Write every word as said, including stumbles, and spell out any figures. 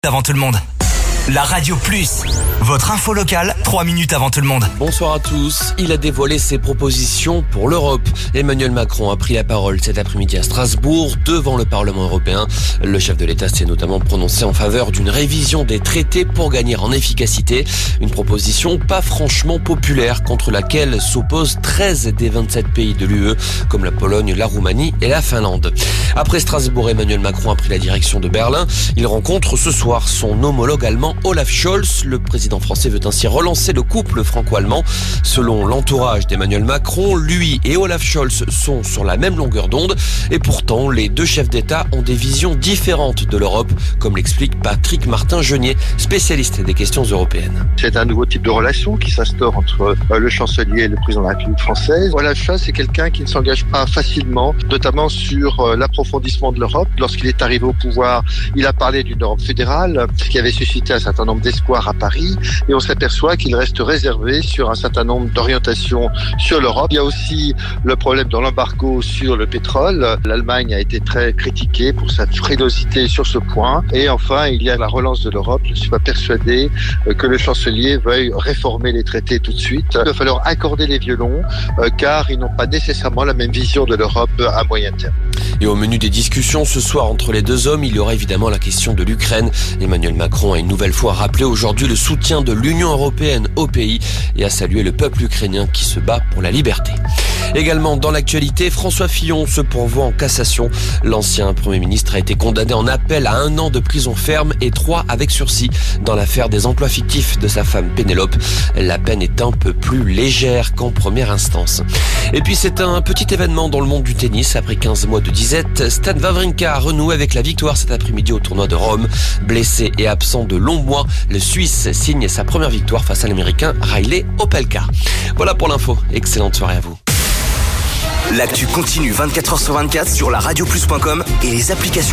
Avant tout le monde. La Radio Plus, votre info locale, trois minutes avant tout le monde. Bonsoir à tous. Il a dévoilé ses propositions pour l'Europe. Emmanuel Macron a pris la parole cet après-midi à Strasbourg devant le Parlement européen. Le chef de l'État s'est notamment prononcé en faveur d'une révision des traités pour gagner en efficacité. Une proposition pas franchement populaire contre laquelle s'opposent treize des vingt-sept pays de l'U E, comme la Pologne, la Roumanie et la Finlande. Après Strasbourg, Emmanuel Macron a pris la direction de Berlin. Il rencontre ce soir son homologue allemand Olaf Scholz. Le président français veut ainsi relancer le couple franco-allemand. Selon l'entourage d'Emmanuel Macron, lui et Olaf Scholz sont sur la même longueur d'onde. Et pourtant, les deux chefs d'État ont des visions différentes de l'Europe, comme l'explique Patrick Martin-Genier, spécialiste des questions européennes. C'est un nouveau type de relation qui s'instaure entre le chancelier et le président de la République française. Olaf Scholz, c'est quelqu'un qui ne s'engage pas facilement, notamment sur l'approfondissement de l'Europe. Lorsqu'il est arrivé au pouvoir, il a parlé d'une Europe fédérale, ce qui avait suscité un certain nombre d'espoirs à Paris. Et on s'aperçoit qu'il reste réservé sur un certain nombre d'orientations sur l'Europe. Il y a aussi le problème de l'embargo sur le pétrole. L'Allemagne a été très critiquée pour sa frilosité sur ce point. Et enfin, il y a la relance de l'Europe. Je ne suis pas persuadé que le chancelier veuille réformer les traités tout de suite. Il va falloir accorder les violons, car ils n'ont pas nécessairement la même vision de l'Europe à moyen terme. Et au menu des discussions ce soir entre les deux hommes, il y aura évidemment la question de l'Ukraine. Emmanuel Macron a une nouvelle fois rappelé aujourd'hui le soutien de l'Union européenne au pays et a salué le peuple ukrainien qui se bat pour la liberté. Également dans l'actualité, François Fillon se pourvoit en cassation. L'ancien Premier ministre a été condamné en appel à un an de prison ferme et trois avec sursis dans l'affaire des emplois fictifs de sa femme Pénélope. La peine est un peu plus légère qu'en première instance. Et puis c'est un petit événement dans le monde du tennis. Après quinze mois de disette, Stan Wawrinka a renoué avec la victoire cet après-midi au tournoi de Rome. Blessé et absent de longs mois, le Suisse signe sa première victoire face à l'Américain Riley Opelka. Voilà pour l'info. Excellente soirée à vous. L'actu continue vingt-quatre heures sur vingt-quatre sur la radio plus point com et les applications.